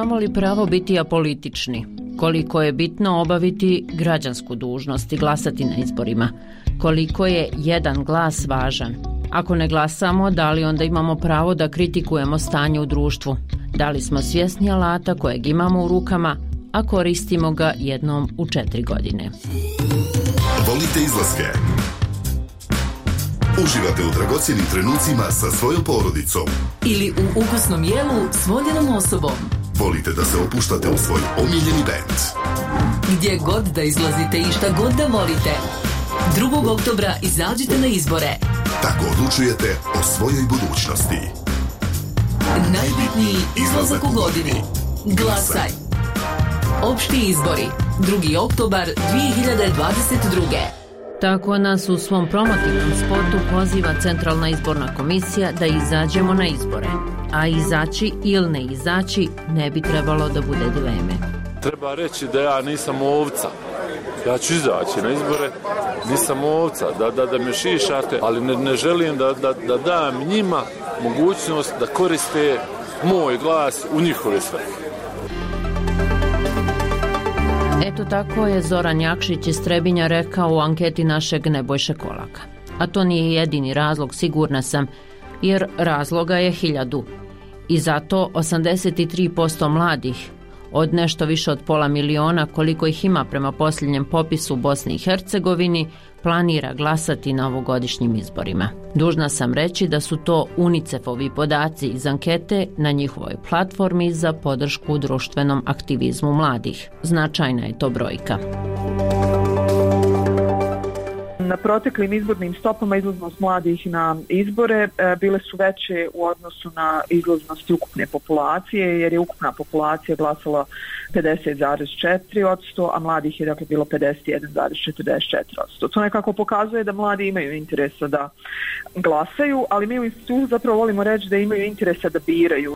Imamo li pravo biti apolitični? Koliko je bitno obaviti građansku dužnost i glasati na izborima? Koliko je jedan glas važan? Ako ne glasamo, da li onda imamo pravo da kritikujemo stanje u društvu? Da li smo svjesni alata kojeg imamo u rukama, a koristimo ga jednom u 4 godine? Volite izlaske? Uživate u dragocjenim trenucima sa svojom porodicom? Ili u ukusnom jelu s voljenom osobom? Volite da se opuštate u svoj omiljeni bend? Gdje god da izlazite i šta god da volite, 2. oktobra izađite na izbore. Tako odlučujete o svojoj budućnosti. Najbitniji izlazak u godini. Glasaj. Opšti izbori. 2. oktobar 2022. Tako nas u svom promotivnom spotu poziva Centralna izborna komisija da izađemo na izbore. A izaći ili ne izaći ne bi trebalo da bude dileme. Treba reći da ja nisam ovca. Ja ću izaći na izbore, nisam ovca, da me šišate, ali ne želim da dam njima mogućnost da koriste moj glas u njihove svrhe. Eto tako je Zoran Jakšić iz Trebinja rekao u anketi našeg Nebojše Kolaka. A to nije jedini razlog, sigurna sam, jer razloga je 1000. I zato 83% mladih, od nešto više od 500.000 koliko ih ima prema posljednjem popisu u Bosni i Hercegovini, planira glasati na ovogodišnjim izborima. Dužna sam reći da su to UNICEF-ovi podaci iz ankete na njihovoj platformi za podršku društvenom aktivizmu mladih. Značajna je to brojka. Na proteklim izbornim stopama izlaznost mladih na izbore bile su veće u odnosu na izlaznost ukupne populacije, jer je ukupna populacija glasala 50,4%, a mladih je dakle bilo 51,44%. To nekako pokazuje da mladi imaju interesa da glasaju, ali mi u institutu zapravo volimo reći da imaju interesa da biraju.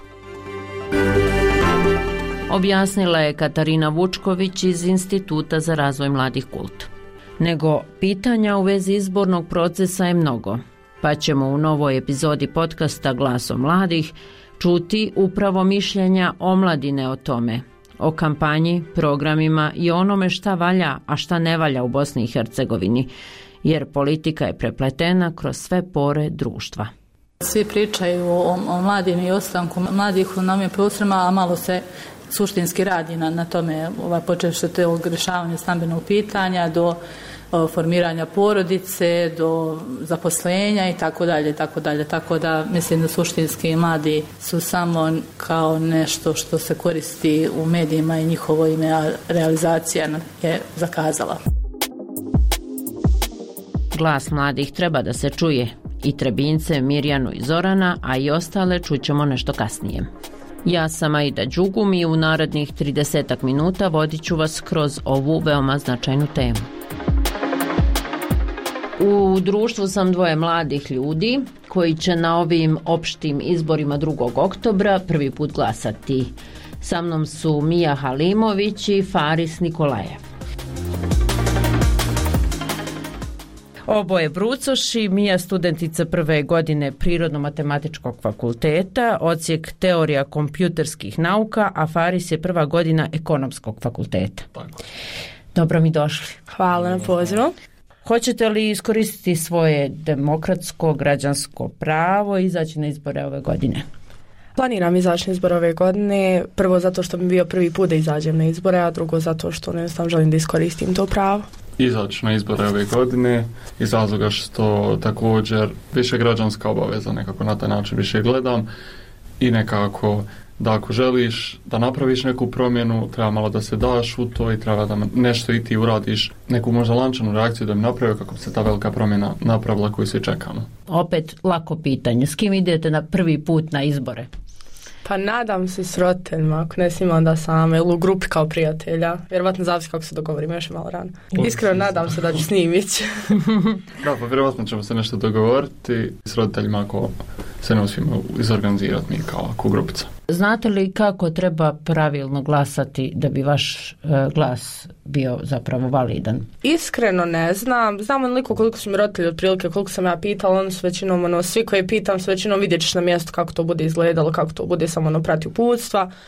Objasnila je Katarina Vučković iz Instituta za razvoj mladih KULT. Nego pitanja u vezi izbornog procesa je mnogo, pa ćemo u novoj epizodi podcasta Glasom mladih čuti upravo mišljenja omladine o tome, o kampanji, programima i onome šta valja, a šta ne valja u Bosni i Hercegovini, jer politika je prepletena kroz sve pore društva. Svi pričaju o mladima i ostanku mladih na ovim prostorima, a malo se suštinski radi na tome, počevši od tog rješavanja stambenog pitanja do formiranja porodice, do zaposlenja i tako dalje, tako dalje. Tako da mislim da suštinski mladi su samo kao nešto što se koristi u medijima i njihovo ime, a realizacija je zakazala. Glas mladih treba da se čuje. I Trebince, Mirjanu i Zorana, a i ostale čućemo nešto kasnije. Ja sam Aida Đugum i u narednih 30 minuta vodit ću vas kroz ovu veoma značajnu temu. U društvu sam 2 mladih ljudi koji će na ovim opštim izborima 2. oktobra prvi put glasati. Sa mnom su Mija Halimović i Faris Nikolajev. Oboje brucoši, Mija studentica 1. godine Prirodno-matematičkog fakulteta, odsjek teorija kompjuterskih nauka, a Faris je 1. godina Ekonomskog fakulteta. Dobro mi došli. Hvala na pozivu. Hoćete li iskoristiti svoje demokratsko, građansko pravo i izaći na izbore ove godine? Planiram izaći na izbore ove godine, prvo zato što mi bio prvi put da izađem na izbore, a drugo zato što jednostavno želim da iskoristim to pravo. Izaći na izbore ove godine iz razloga što također više građanska obaveza, nekako na taj način više gledam i nekako da ako želiš da napraviš neku promjenu, treba malo da se daš u to i treba da nešto i ti uradiš, neku možda lančanu reakciju da bi napravio kako bi se ta velika promjena napravila koju svi čekamo. Opet lako pitanje, s kim idete na prvi put na izbore? Pa nadam se s roditeljima, ako ne snima onda sama ili u grupi kao prijatelja. Vjerovatno zavisi kako se dogovorimo, još malo rano. Iskreno nadam se da ću s njim ići. Da, pa vjerovatno ćemo se nešto dogovoriti s roditeljima ako se ne uspijemo izorganizirati mi kao grupica. Znate li kako treba pravilno glasati da bi vaš glas bio zapravo validan? Iskreno ne znam. Znam onoliko koliko su mi roditelji otprilike, koliko sam ja pitala, oni su većinom, svi koji pitam su većinom vidjet ćeš na mjestu kako to bude izgledalo, kako to bude, samo prati uputstva.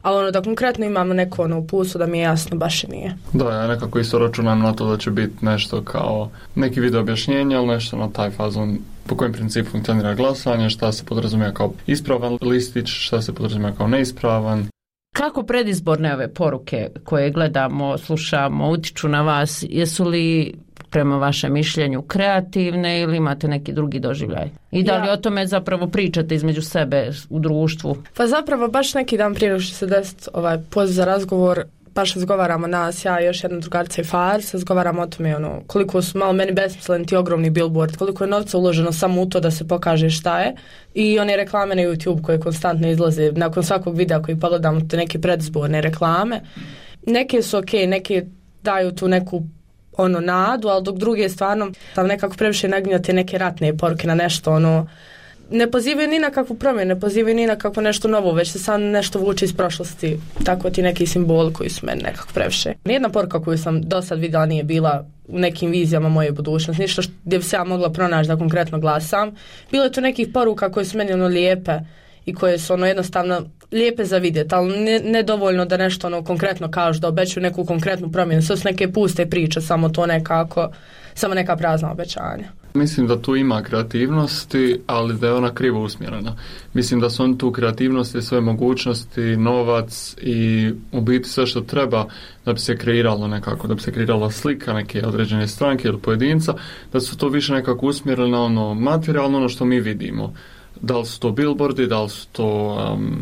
ali da konkretno imamo neko uputstvo da mi je jasno, baš i nije. Da, ja nekako isto računam na to da će biti nešto kao neki video objašnjenja, ali nešto na taj fazon po kojem principu funkcionira glasanje, šta se podrazumijeva kao ispravan listić, šta se podrazumijeva kao neispravan. Kako predizborne ove poruke koje gledamo, slušamo, utiču na vas, jesu li prema vašem mišljenju kreativne ili imate neki drugi doživljaj? I da li o tome zapravo pričate između sebe u društvu? Pa zapravo baš neki dan prije što se desiti poziv za razgovor, baš razgovaramo nas, ja i još jedna drugarica i Fars, razgovaramo o tome koliko su malo meni besmisleni ti ogromni billboard, koliko je novca uloženo samo u to da se pokaže šta je, i one reklame na YouTube koje konstantno izlaze nakon svakog videa koji pogledamo, te neke predizborne reklame. Neke su okej, neke daju tu neku nadu, ali dok druge stvarno tam nekako previše naginjate neke ratne poruke na nešto ne pozivaju ni na kakvu promjenu, ne pozivaju ni na kakvo nešto novo, već se sam nešto vuče iz prošlosti. Tako ti neki simboli koji su meni nekako previše. Nijedna poruka koju sam do sad vidjela nije bila u nekim vizijama moje budućnosti, ništa gdje bi se ja mogla pronaći da konkretno glasam. Bilo je tu nekih poruka koje su meni lijepe i koje su jednostavno lijepe za vidjeti, ali ne dovoljno da nešto konkretno kažu, da obećaju neku konkretnu promjenu. Sve su neke puste priče, samo to nekako, samo neka prazna obećanja. Mislim da tu ima kreativnosti, ali da je ona krivo usmjerena. Mislim da su oni tu kreativnosti, sve mogućnosti, novac i u biti sve što treba da bi se kreiralo nekako, da bi se kreirala slika neke određene stranke ili pojedinca, da su to više nekako usmjerili na materijalno, što mi vidimo. Da li su to billboardi, da li su to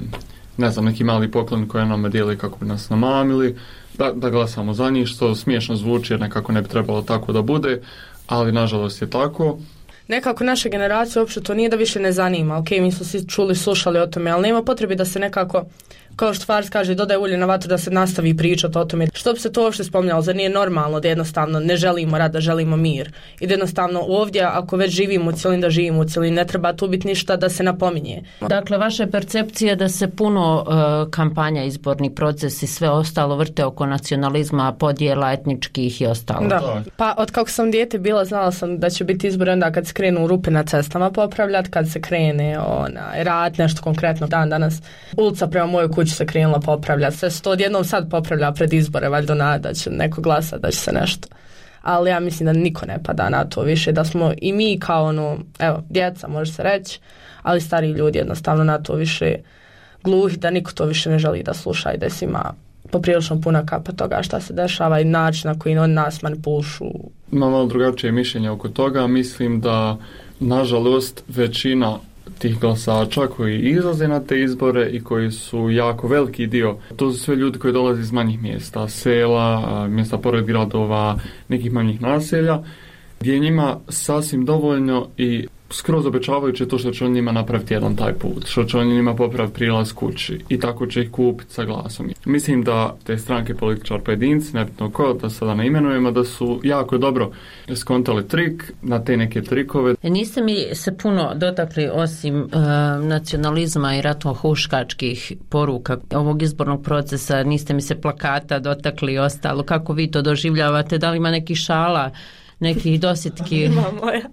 neki mali poklon koje nam dijeli kako bi nas namamili, da glasamo za njih, što smiješno zvuči jer nekako ne bi trebalo tako da bude, ali nažalost je tako. Nekako naša generacija uopće to nije da više ne zanima. Ok, mi smo svi čuli, slušali o tome, ali nema potrebe da se nekako, kao što Fars kaže, dodaje ulje na vatru da se nastavi pričati o tome. Što bi se to uopšte spominjalo? Zar nije normalno da jednostavno ne želimo rad, da želimo mir? I da jednostavno ovdje, ako već živimo u cijelini, da živimo u cijelini, ne treba tu biti ništa da se napominje. Dakle, vaša percepcija da se puno kampanja, izborni proces i sve ostalo vrte oko nacionalizma, podjela etničkih i ostalo. Da. Pa od kako sam dijete bila, znala sam da će biti izbor onda kad se krenu rupe na cestama popravljati, kad se krene rad, nešto konkretno danas. Ulica prema mojoj kući se krenula popravljati. Sve se to odjednom sad popravlja pred izbore, valjda nada da će neko glasati, da će se nešto. Ali ja mislim da niko ne pada na to više, da smo i mi kao djeca može se reći, ali stariji ljudi jednostavno na to više gluhi, da niko to više ne želi da sluša i da se ima poprilično puna kapa toga šta se dešava i način na koji oni nas manipulišu. Imam malo drugačije mišljenje oko toga. Mislim da nažalost većina tih glasača koji izlaze na te izbore i koji su jako veliki dio, to su sve ljudi koji dolaze iz manjih mjesta, sela, mjesta pored gradova, nekih manjih naselja, gdje je njima sasvim dovoljno i skroz obećavajuće to što će on njima napraviti jedan taj put, što će on njima popraviti prilaz kući i tako će ih kupiti sa glasom. Mislim da te stranke, političar, pojedinci, nebitno ko, da sada ne imenujemo, da su jako dobro skontali trik na te neke trikove. Niste mi se puno dotakli osim nacionalizma i ratno-huškačkih poruka ovog izbornog procesa, niste mi se plakata dotakli i ostalo. Kako vi to doživljavate? Da li ima nekih šala, nekih dosjetki? Ima moja.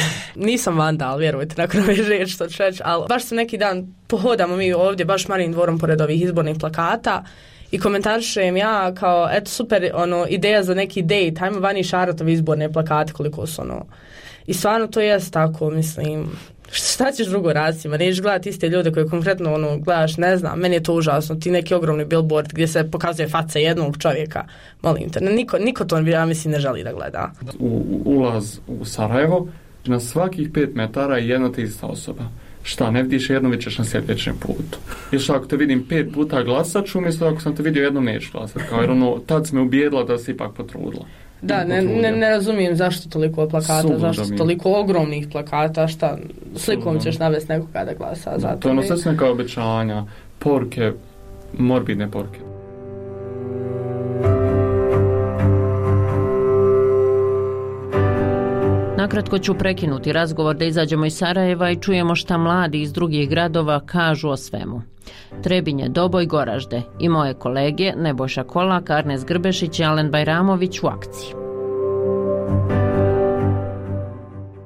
Nisam vandal, vjerujte, nakon ove riječi što ću reći, ali baš se neki dan pohodamo mi ovdje, baš Marijin dvorom pored ovih izbornih plakata i komentarišem ja kao, eto super, ideja za neki date, hajmo vani šarati ove izborne plakate koliko su I stvarno to jest tako, mislim, šta ćeš drugo raditi, nećeš gledati iste ljude koje konkretno gledaš, ne znam, meni je to užasno, ti neki ogromni billboard gdje se pokazuje faca jednog čovjeka, molim te, niko to ja mislim ne želi da gleda. Ulaz u Sarajevo, na svakih 5 metara je jedna te ista osoba. Šta, ne vidiš jednom, vidiš na sljedećem putu. Jer što ako te vidim 5 puta glasat ću, umjesto ako sam te vidio jednom neću glasat. Kao jer tad si me ubijedila da si ipak potrudila. Da, ne razumijem zašto toliko plakata, zašto toliko ogromnih plakata, šta, slikom ćeš navesti nekoga da glasa za to. To je sve su neka obećanja, porke, morbidne porke. Nakratko ću prekinuti razgovor da izađemo iz Sarajeva i čujemo šta mladi iz drugih gradova kažu o svemu. Trebinje, Doboj, Goražde i moje kolege Nebojša Kolak, Arnes Grbešić i Alen Bajramović u akciji.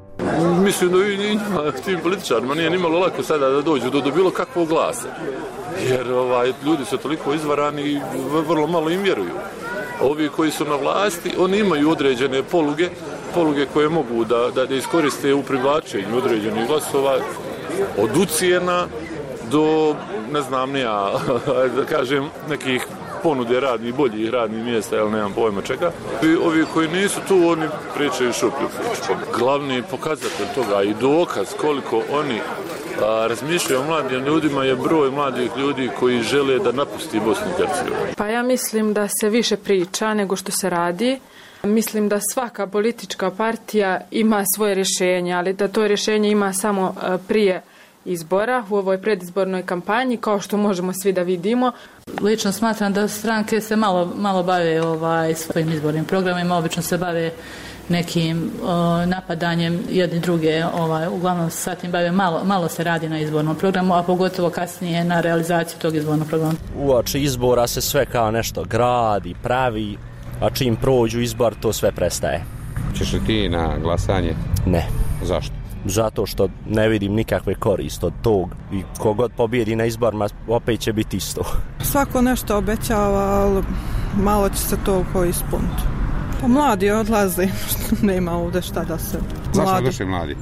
Mislim da i njima, tim političarima nije nimalo lako sada da dođu do bilo kakvog glasa. jer ljudi su toliko izvarani i vrlo malo im vjeruju. Ovi koji su na vlasti, oni imaju određene poluge koje mogu da iskoriste u privlačenju određenih glasova, od ucijena do, ne znam ni ja, da kažem, nekih ponude boljih radnih mjesta, ali nemam pojma čega. Ovi koji nisu tu, oni pričaju šuplju priču. Glavni pokazatelj toga i dokaz koliko oni razmišljaju o mladim ljudima je broj mladih ljudi koji žele da napusti Bosnu i Hercegovinu. Pa ja mislim da se više priča nego što se radi. Mislim da svaka politička partija ima svoje rješenje, ali da to rješenje ima samo prije izbora u ovoj predizbornoj kampanji, kao što možemo svi da vidimo. Lično smatram da stranke se malo bave svojim izbornim programima, obično se bave nekim napadanjem jedni druge, uglavnom sa tim bave, malo se radi na izbornom programu, a pogotovo kasnije na realizaciju tog izbornog programa. Uoči izbora se sve kao nešto gradi, pravi, a čim prođu izbor to sve prestaje. Češ li ti na glasanje? Ne. Zašto? Zato što ne vidim nikakve korist od tog i kogod pobjedi na izborima opet će biti isto. Svako nešto obećava, ali malo će se to ispuniti. Pa mladi odlaze, nema ovdje šta da se... Zašto odlaze mladi?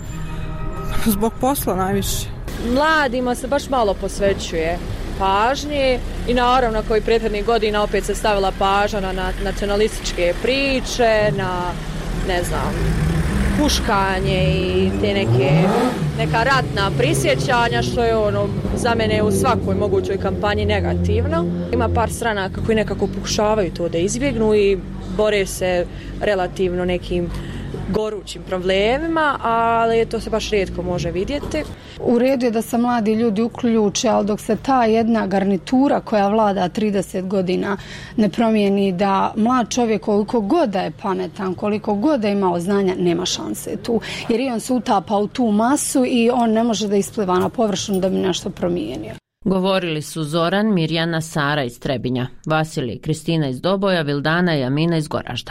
Zbog posla najviše. Mladima se baš malo posvećuje pažnje i naravno kao i prethodnih godina opet se stavila pažnja na nacionalističke priče, na ne znam, puškanje i te neka ratna prisjećanja, što je za mene u svakoj mogućoj kampanji negativno. Ima par stranaka koji nekako pokušavaju to da izbjegnu i bore se relativno nekim gorućim problemima, ali to se baš rijetko može vidjeti. U redu je da se mladi ljudi uključe, ali dok se ta jedna garnitura koja vlada 30 godina ne promijeni, da mlad čovjek koliko god da je pametan, koliko god da je imao znanja, nema šanse tu. Jer i on se utapa u tu masu i on ne može da ispliva na površinu da bi nešto promijenio. Govorili su Zoran, Mirjana, Sara iz Trebinja, Vasilij i Kristina iz Doboja, Vildana i Amina iz Goražda.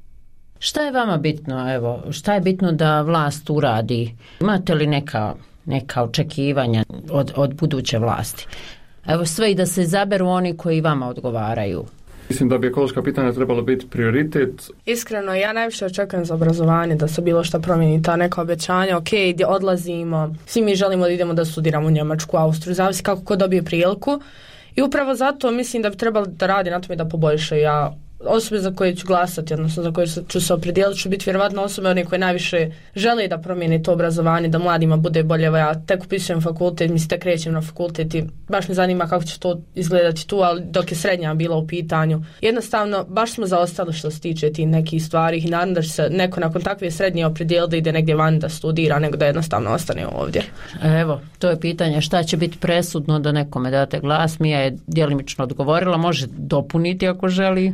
Šta je vama bitno, šta je bitno da vlast uradi? Imate li neka očekivanja od buduće vlasti? Sve i da se izaberu oni koji vama odgovaraju. Mislim da bi ekološka pitanja trebalo biti prioritet. Iskreno, ja najviše očekujem za obrazovanje, da se bilo što promijeni, ta neka obećanja, gdje odlazimo, svi mi želimo da idemo da studiramo u Njemačku, Austriju, zavisi kako ko dobije priliku. I upravo zato mislim da bi trebalo da radi na tome da poboljšaju. Ja osobe za koje ću glasati, odnosno za koje ću se opredijeliti, ću biti vjerovatno osobe one koje najviše žele da promijene to obrazovanje, da mladima bude bolje. Ja tek upisujem fakultet, tek krećem na fakultet i baš me zanima kako će to izgledati tu, ali dok je srednja bila u pitanju. Jednostavno, baš smo zaostali što se tiče tih nekih stvari i nadam da će se neko nakon takve srednje opredijeliti da ide negdje van da studira, nego da jednostavno ostane ovdje. To je pitanje šta će biti presudno da nekome date glas. Mija je djelimično odgovorila, može dopuniti ako želi.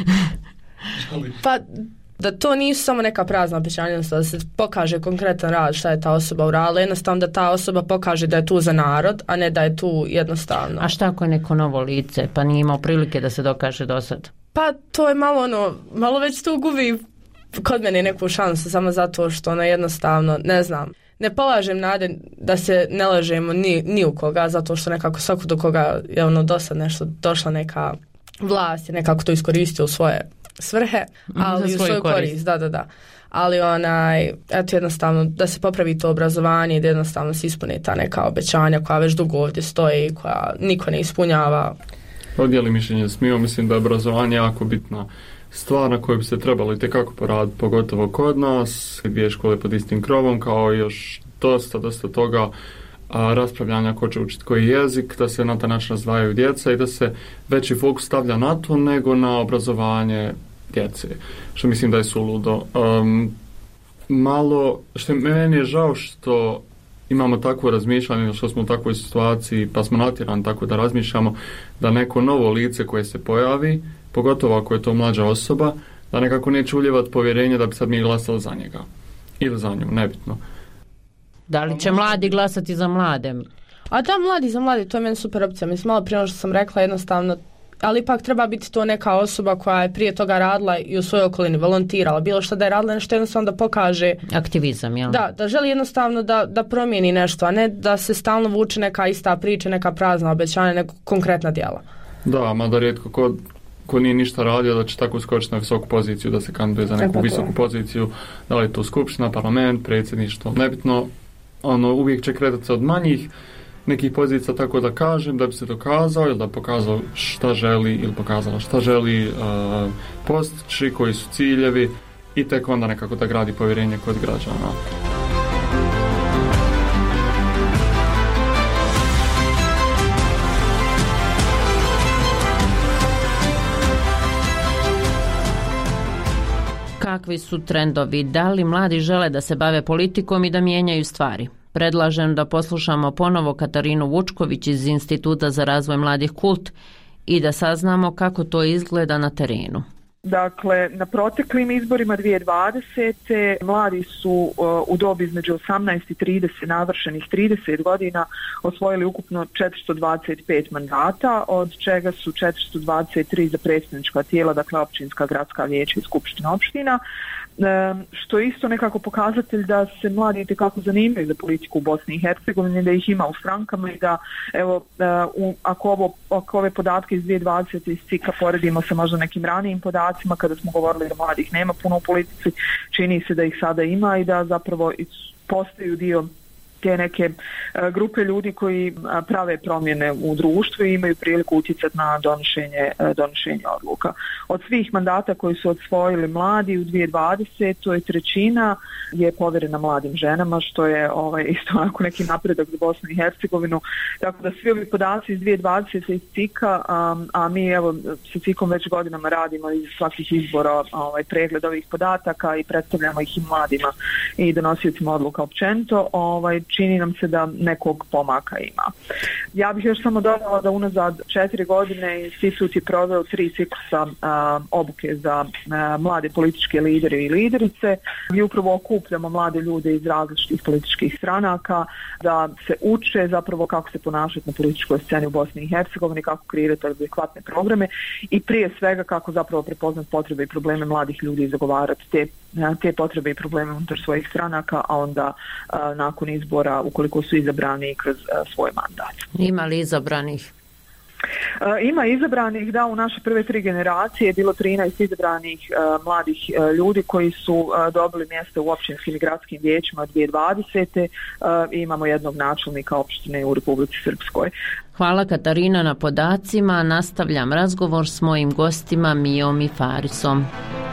Pa da to nisu samo neka prazna obećanja, da se pokaže konkretan rad šta je ta osoba uradila, jednostavno da ta osoba pokaže da je tu za narod, a ne da je tu jednostavno. A šta ako je neko novo lice, pa nije imao prilike da se dokaže do sad? Pa to je malo već tu gubi kod mene neku šansu, samo zato što jednostavno, ne znam, ne polažem nade da se ne lažemo ni u koga, zato što nekako svako do koga je dosad nešto došla neka vlast je nekako to iskoristio u svoje svrhe, ali u svoju korist. Da. Ali jednostavno da se popravi to obrazovanje i da jednostavno se ispune ta neka obećanja koja već dugo ovdje stoji i koja niko ne ispunjava. Podijeli mišljenje s Mijom, mislim da je obrazovanje jako bitna stvar na kojoj bi se trebalo itekako poraditi, pogotovo kod nas, 2 škole pod istim krovom, kao i još dosta toga raspravljanja ko će učiti koji jezik, da se na taj način razdvajaju djeca i da se veći fokus stavlja na to nego na obrazovanje djece, što mislim da je suludo. Što meni je žao što imamo takvo razmišljanje, što smo u takvoj situaciji, pa smo natjerani tako da razmišljamo da neko novo lice koje se pojavi, pogotovo ako je to mlađa osoba, da nekako neće uljevati povjerenje da bi sad mi glasali za njega ili za nju, nebitno. Da li će mladi glasati za mlade? A da, mladi za mladi, to je meni super opcija. Mislim, malo prije što sam rekla, jednostavno ali ipak treba biti to neka osoba koja je prije toga radila i u svojoj okolini, volontirala, bilo što da je radila nešto jednostavno da pokaže aktivizam, jel? Da želi jednostavno da promijeni nešto, a ne da se stalno vuče neka ista priča, neka prazna obećanja, nego konkretna djela. Da, mada rijetko ko nije ništa radio da će tako skočiti na visoku poziciju, da se kandiduje za neku visoku poziciju, da li je to skupština, parlament, predsjedništvo, nebitno, uvijek će kretati se od manjih nekih pozicija, tako da kažem, da bi se dokazao ili da pokazao šta želi ili pokazala šta želi postići, koji su ciljevi i tek onda nekako da gradi povjerenje kod građana. Kakvi su trendovi? Da li mladi žele da se bave politikom i da mijenjaju stvari? Predlažem da poslušamo ponovo Katarinu Vučković iz Instituta za razvoj mladih KULT i da saznamo kako to izgleda na terenu. Dakle, na proteklim izborima 2020. mladi su u dobi između 18 i 30, navršenih 30 godina, osvojili ukupno 425 mandata, od čega su 423 za predstavnička tijela, dakle općinska, gradska vijeća i skupština opština, što je isto nekako pokazatelj da se mladi itekako zanimaju za politiku u Bosni i Hercegovini, da ih ima u strankama i da, evo, ako ove podatke iz 2020. iz CIK-a poredimo sa možda nekim ranijim podacima kada smo govorili da mladih nema puno u politici, čini se da ih sada ima i da zapravo postaju dio te neke grupe ljudi koji prave promjene u društvu i imaju priliku utjecati na donošenje odluka. Od svih mandata koji su osvojili mladi u 2020. trećina je povjerena mladim ženama, što je isto onako neki napredak za Bosnu i Hercegovinu. Tako da svi ovi podaci iz 2020. iz CIK-a, a mi evo sa CIK-om već godinama radimo iz svakih izbora pregled ovih podataka i predstavljamo ih i mladima i donosiocima odluka općenito, čini nam se da nekog pomaka ima. Ja bih još samo dodala da unazad 4 godine institut je proveo 3 ciklusa obuke za mlade političke lidere i liderice. Mi upravo okupljamo mlade ljude iz različitih političkih stranaka da se uče zapravo kako se ponašati na političkoj sceni u Bosni i Hercegovini, kako kreirati adekvatne programe i prije svega kako zapravo prepoznati potrebe i probleme mladih ljudi i zagovarati te potrebe i probleme unutar svojih stranaka, a onda nakon izbora, ukoliko su izabrani kroz svoj mandat. Ima li izabranih? Ima izabranih, da, u naše prve 3 generacije je bilo 13 izabranih mladih ljudi koji su dobili mjesto u općinskim i gradskim vijećima od 2020. I imamo jednog načelnika opštine u Republici Srpskoj. Hvala Katarina na podacima. Nastavljam razgovor s mojim gostima Mijom i Farisom.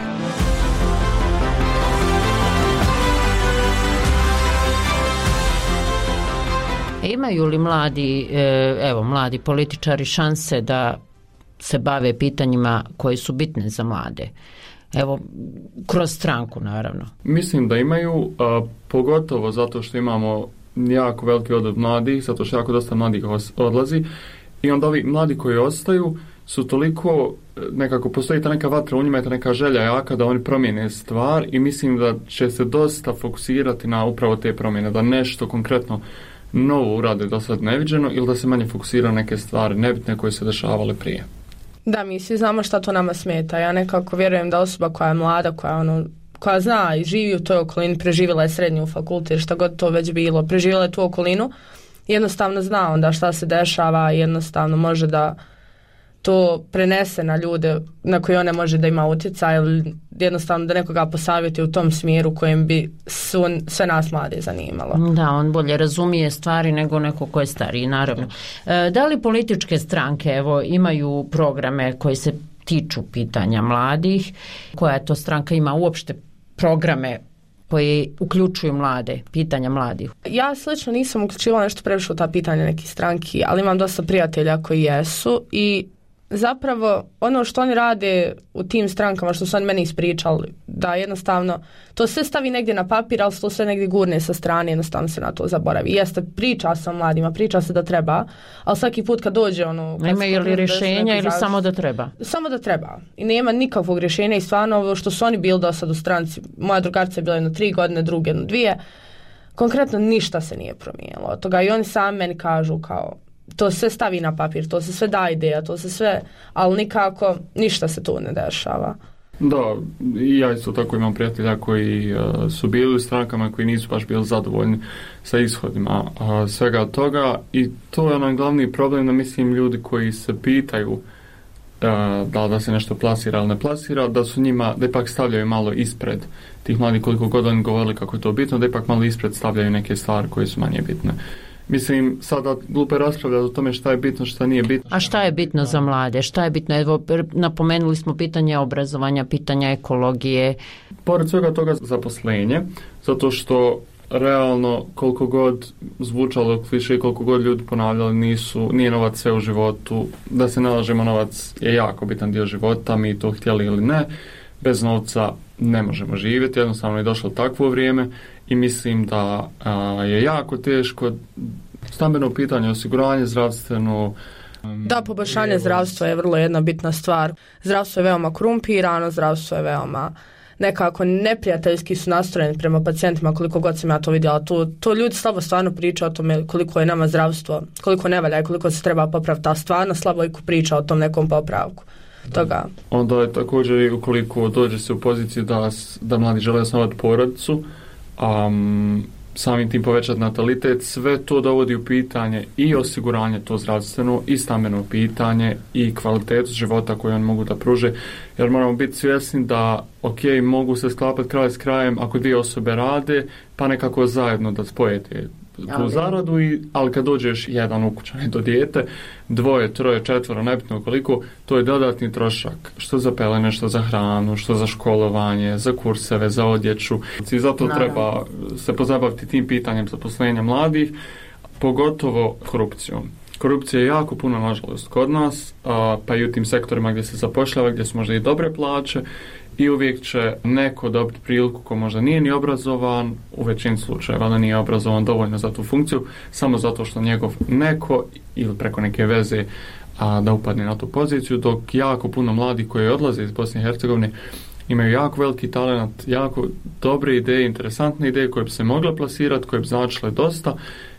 Imaju li mladi političari šanse da se bave pitanjima koji su bitne za mlade? Evo, kroz stranku, naravno. Mislim da imaju, pogotovo zato što imamo jako veliki odliv mladih, zato što jako dosta mladih odlazi i onda ovi mladi koji ostaju su toliko, nekako postoji ta neka vatra u njima, je ta neka želja jaka da oni promijene stvar i mislim da će se dosta fokusirati na upravo te promjene, da nešto konkretno novo urade do sad neviđeno ili da se manje fokusira na neke stvari nebitne koje se dešavale prije. Da, mi svi znamo šta to nama smeta. Ja nekako vjerujem da osoba koja je mlada, koja zna i živi u toj okolini, preživjela je srednju fakultet, šta god to već bilo, preživjela je tu okolinu, jednostavno zna onda šta se dešava i jednostavno može da to prenese na ljude na koje one može da ima utjecaj ili jednostavno da nekoga posavjeti u tom smjeru kojem bi sve nas mlade zanimalo. Da, on bolje razumije stvari nego neko ko je stariji, naravno. Da li političke stranke imaju programe koji se tiču pitanja mladih? Koja to stranka ima uopšte programe koji uključuju mlade, pitanja mladih? Ja slično nisam uključivala nešto previše u ta pitanja nekih stranki, ali imam dosta prijatelja koji jesu i zapravo ono što oni rade u tim strankama, što su oni meni ispričali, da jednostavno to sve stavi negdje na papir, ali to sve negdje gurne sa strane, jednostavno se na to zaboravi. Jeste, priča sa mladima, priča se da treba, ali svaki put kad dođe nema ili rješenja ili samo da treba? Samo da treba. I nema nikakvog rješenja i stvarno ovo što su oni bili do sad u stranci, moja drugarica je bila 3 godine, druge 2, konkretno ništa se nije promijenilo od toga i oni sami meni kažu kao to sve stavi na papir, to se sve da ideja, to se sve, ali nikako ništa se tu ne dešava. Da, i ja isto tako imam prijatelja koji su bili u strankama koji nisu baš bili zadovoljni sa ishodima svega toga i to je onaj glavni problem da mislim ljudi koji se pitaju da se nešto plasira ili ne plasira, da su njima, da ipak stavljaju malo ispred tih mladih koliko god oni govorili kako je to bitno, da ipak malo ispred stavljaju neke stvari koje su manje bitne. Mislim, sada glupo je raspravljati o tome šta je bitno, šta nije bitno. A šta je bitno za mlade? Šta je bitno? Evo, napomenuli smo pitanje obrazovanja, pitanja ekologije. Pored svega toga zaposlenje, zato što realno koliko god zvučalo kliše i koliko god ljudi ponavljali nije novac sve u životu. Da se nalažemo, novac je jako bitan dio života, mi to htjeli ili ne. Bez novca ne možemo živjeti, jednostavno je došlo takvo vrijeme i mislim da je jako teško stambeno pitanje, osiguranje zdravstveno. Da, poboljšanje zdravstva je vrlo jedna bitna stvar. Zdravstvo je veoma korumpirano, zdravstvo je veoma nekako neprijateljski su nastrojeni prema pacijentima koliko god sam ja to vidjela. To ljudi slabo stvarno priča o tome koliko je nama zdravstvo, koliko ne valja i koliko se treba popraviti, a stvarno slabo i priča o tom nekom popravku. Toga. Onda je također ukoliko dođe se u poziciju da mladi žele osnovati porodicu, samim tim povećati natalitet, sve to dovodi u pitanje i osiguranje to zdravstveno i stambeno pitanje i kvalitetu života koju oni mogu da pruže, jer moramo biti svjesni da mogu se sklapati kraj s krajem ako dvije osobe rade, pa nekako zajedno da spojete tu zaradu, ali kad dođeš jedan ukućan do dijete, 2, 3, 4, nebitno koliko, to je dodatni trošak, što za pelene, što za hranu, što za školovanje, za kurseve, za odjeću. I zato treba se pozabaviti tim pitanjem zaposlenja mladih, pogotovo korupcijom. Korupcija je jako puno, nažalost, kod nas, pa i u tim sektorima gdje se zapošljava, gdje su možda i dobre plaće, i uvijek će neko dobiti priliku ko možda nije ni obrazovan, u većini slučajeva da nije obrazovan dovoljno za tu funkciju, samo zato što njegov neko ili preko neke veze da upadne na tu poziciju, dok jako puno mladih koji odlaze iz Bosne i Hercegovine imaju jako veliki talent, jako dobre ideje, interesantne ideje koje bi se mogle plasirati, koje bi značile dosta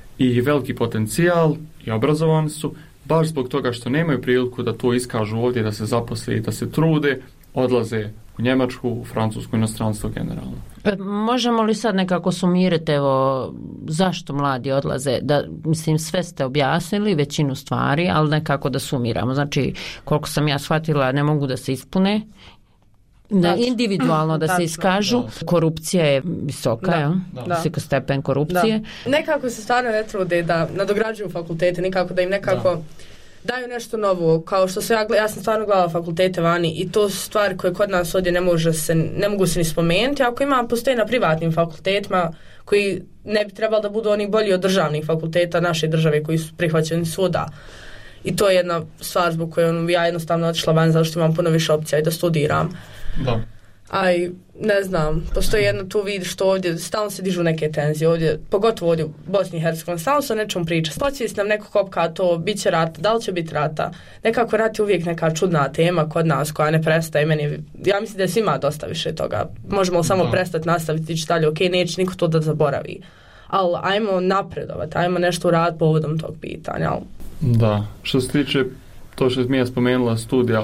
i veliki potencijal i obrazovani su, baš zbog toga što nemaju priliku da to iskažu ovdje, da se zaposle i da se trude, odlaze u Njemačku, u Francusku, inostranstvo generalno. Možemo li sad nekako sumirati, evo, zašto mladi odlaze? Mislim, sve ste objasnili, većinu stvari, ali nekako da sumiramo. Znači, koliko sam ja shvatila, ne mogu da se ispune, individualno da se iskažu. Korupcija je visoka, visok stepen korupcije. Nekako se stvarno ne trude da nadograđuju fakultete, nikako da im nekako daju nešto novo, kao što se ja sam stvarno gledala fakultete vani i to su stvari koje kod nas ovdje ne mogu se ni spomenuti. Ako postoji na privatnim fakultetima koji ne bi trebali da budu oni bolji od državnih fakulteta naše države koji su prihvaćeni svuda. I to je jedna stvar zbog koje ja jednostavno otišla van zato što imam puno više opcija i da studiram. Da. Aj, ne znam, postoji jedno tu vidiš što ovdje stalno se dižu neke tenzije ovdje, pogotovo ovdje u Bosni i Hercegovini, stalno se o nečem priča. Podsvijest nam neko kopka to, bit će rata, da li će biti rata. Nekako rat je uvijek neka čudna tema kod nas koja ne prestaje. Ja mislim da je svima dosta više toga. Možemo samo prestati nastaviti ići dalje, neće niko to da zaboravi. Ali ajmo napredovati, ajmo nešto uraditi povodom tog pitanja. Da, što se tiče to što mi je spomenula studija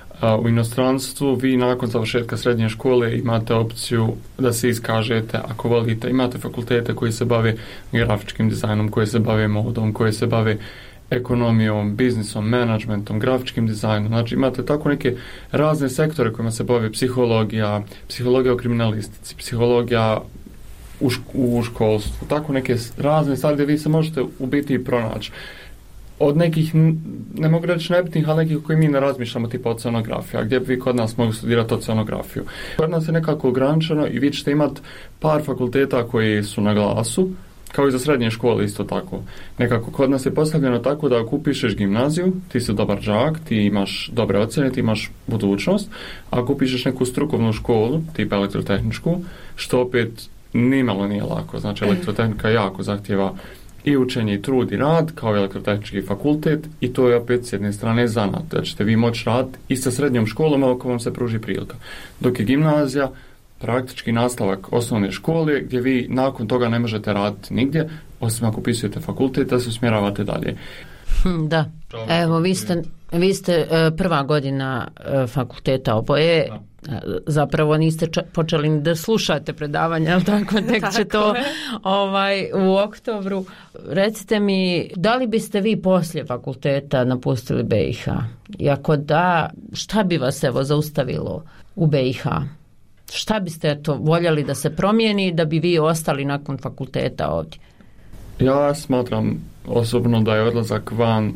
u inostranstvu, vi nakon završetka srednje škole imate opciju da se iskažete ako volite. Imate fakultete koji se bave grafičkim dizajnom, koji se bave modom, koji se bave ekonomijom, biznisom, menadžmentom, grafičkim dizajnom. Znači imate tako neke razne sektore kojima se bave psihologija o kriminalistici, psihologija u školstvu, tako neke razne stvari gdje vi se možete u biti pronaći. Od nekih, ne mogu reći nebitnih, ali nekih koji mi ne razmišljamo, tipa oceanografija, gdje bi vi kod nas mogli studirati oceanografiju. Kod nas je nekako ograničeno i vi ćete imati par fakulteta koji su na glasu, kao i za srednje škole isto tako. Nekako kod nas je postavljeno tako da ako upišeš gimnaziju, ti si dobar đak, ti imaš dobre ocjene, ti imaš budućnost. Ako upišeš neku strukovnu školu, tipa elektrotehničku, što opet nimalo nije lako. Znači elektrotehnika jako zahtjeva i učenje i trud i rad kao elektrotehnički fakultet i to je opet s jedne strane zanat. Da ćete vi moći raditi i sa srednjom školom ako vam se pruži prilika. Dok je gimnazija praktički nastavak osnovne škole gdje vi nakon toga ne možete raditi nigdje osim ako upisujete fakultet da se usmjeravate dalje. Da. Evo, vi ste prva godina fakulteta oboje. Da. Zapravo niste počeli ni da slušate predavanja, ali tako, tek će to u oktobru. Recite mi, da li biste vi poslije fakulteta napustili BiH? I ako da, šta bi vas zaustavilo u BiH? Šta biste voljeli da se promijeni da bi vi ostali nakon fakulteta ovdje? Ja smatram osobno da je odlazak van,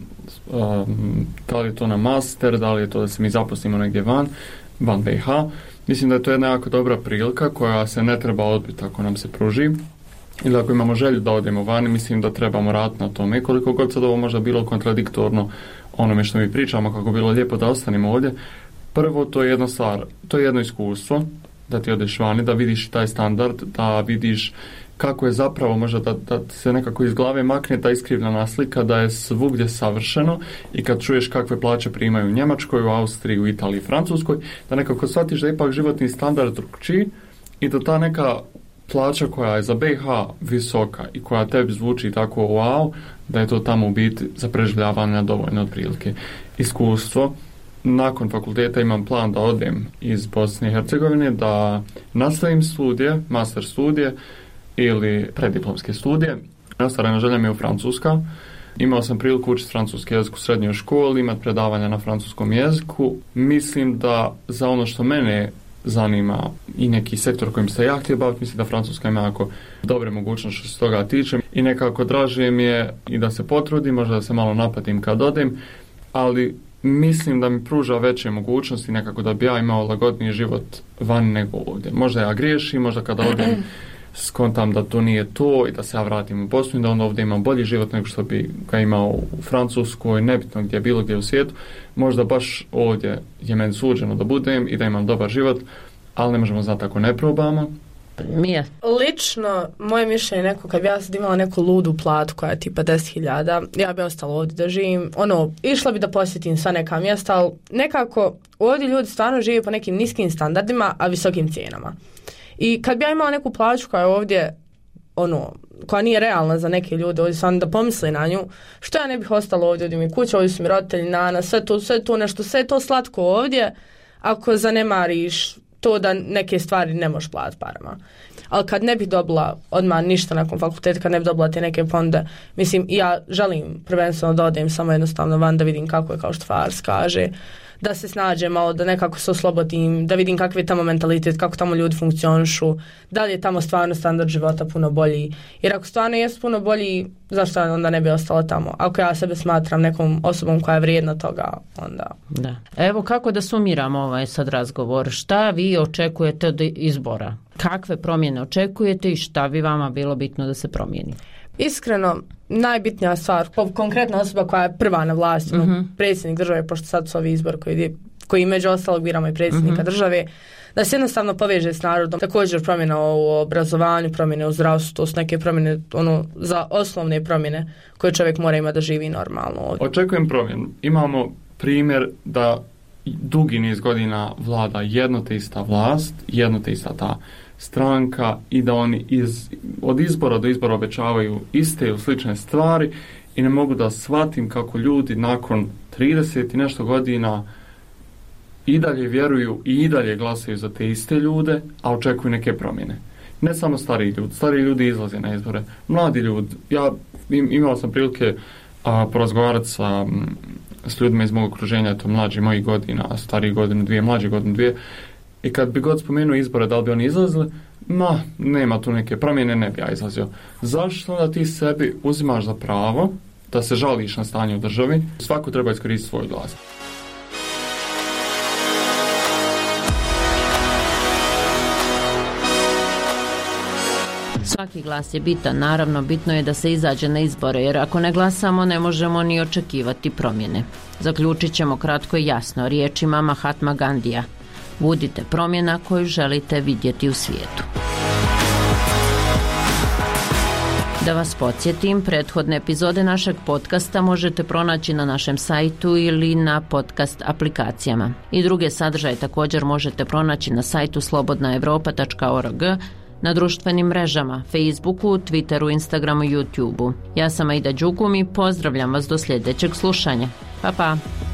da li je to na master, da li je to da se mi zaposlimo negdje van BiH. Mislim da je to jedna jako dobra prilika koja se ne treba odbiti ako nam se pruži. Ili ako imamo želju da odemo vani, mislim da trebamo raditi na tome. Koliko god sad ovo možda bilo kontradiktorno onome što mi pričamo, kako bilo lijepo da ostanemo ovdje. Prvo, to je jedna stvar, to je jedno iskustvo, da ti odeš vani, da vidiš taj standard, da vidiš kako je zapravo možda da se nekako iz glave makne ta iskrivljena slika da je svugdje savršeno i kad čuješ kakve plaće primaju u Njemačkoj, u Austriji, u Italiji, Francuskoj, da nekako shvatiš da je ipak životni standard drukčiji i da ta neka plaća koja je za BiH visoka i koja tebi zvuči tako wow, da je to tamo u biti za preživljavanje dovoljno otprilike. Iskustvo. Nakon fakulteta imam plan da odem iz Bosne i Hercegovine, da nastavim studije, master studije ili prediplomske studije. Ostvarena želja mi je u Francuska. Imao sam priliku učiti francuski jezik u srednjoj školi, imati predavanja na francuskom jeziku. Mislim da za ono što mene zanima i neki sektor kojim se ja htio baviti, mislim da Francuska ima jako dobre mogućnosti što se toga tiče. I nekako draže mi je i da se potrudim, možda da se malo napatim kad odem, ali mislim da mi pruža veće mogućnosti nekako da bi ja imao lagodniji život van nego ovdje. Možda ja griješim, možda kada odem skontam da to nije to i da se ja vratim u Bosnu i da onda ovdje imam bolji život nego što bi ga imao u Francuskoj, nebitno gdje bilo gdje u svijetu. Možda baš ovdje je meni suđeno da budem i da imam dobar život, ali ne možemo znati ako ne probamo. Mija? Lično, moje mišljenje je neko, kad bi ja sad imala neku ludu platu koja je tipa 10.000, ja bi ostala ovdje da živim, išla bi da posjetim sva neka mjesta, ali nekako ovdje ljudi stvarno žive po nekim niskim standardima, a visokim cijenama. I kad bi ja imala neku plaću koja je ovdje, koja nije realna za neke ljude, ovdje stvarno da pomisli na nju, što ja ne bih ostala ovdje, ovdje mi kuća, ovdje su mi roditelji, nana, sve to nešto, sve je to slatko ovdje, ako zanemariš to da neke stvari ne možeš platiti parama. Ali kad ne bih dobila odmah ništa nakon fakulteta, kad ne bih dobila te neke fonde, mislim, ja želim prvenstveno da odem samo jednostavno van, da vidim kako je, kao što Fars kaže, da se snađem malo, da nekako se oslobodim, da vidim kakav je tamo mentalitet, kako tamo ljudi funkcionišu, da li je tamo stvarno standard života puno bolji. Jer ako stvarno jest puno bolji, zašto onda ne bi ostala tamo? Ako ja sebe smatram nekom osobom koja je vrijedna toga, onda... Da. Evo kako da sumiramo ovaj sad razgovor. Šta vi očekujete od izbora? Kakve promjene očekujete i šta bi vama bilo bitno da se promijeni? Iskreno, najbitnija stvar, konkretna osoba koja je prva na vlasti, predsjednik države, pošto sad su ovi izbor koji među ostalog biramo i predsjednika države, da se jednostavno poveže s narodom. Također promjena u obrazovanju, promjene u zdravstvu, to su neke promjene za osnovne promjene koje čovjek mora imati da živi normalno ovdje. Očekujem promjenu. Imamo primjer da dugi niz godina vlada jedno te ista vlast, jedno te ista ta stranka i da oni od izbora do izbora obećavaju iste ili slične stvari i ne mogu da shvatim kako ljudi nakon 30 i nešto godina i dalje vjeruju i dalje glasaju za te iste ljude, a očekuju neke promjene. Ne samo stari ljudi izlaze na izbore. Mladi ljudi, ja imao sam prilike porazgovarati s ljudima iz mog okruženja, to mlađi mojih godina, stariji godinu dvije, mlađi godinu dvije, i kad bi god spomenuo izbore, da li bi oni izlazili, nema tu neke promjene, ne bi ja izlazio. Zašto da ti sebi uzimaš za pravo da se žališ na stanje u državi? Svako treba iskoristiti svoj glas. Svaki glas je bitan, naravno bitno je da se izađe na izbore, jer ako ne glasamo ne možemo ni očekivati promjene. Zaključit ćemo kratko i jasno riječima Mahatma Gandija. Budite promjena koju želite vidjeti u svijetu. Da vas podsjetim, prethodne epizode našeg podcasta možete pronaći na našem sajtu ili na podcast aplikacijama. I druge sadržaje također možete pronaći na sajtu slobodnaevropa.org, na društvenim mrežama, Facebooku, Twitteru, Instagramu i YouTubeu. Ja sam Aida Đugum i pozdravljam vas do sljedećeg slušanja. Pa pa!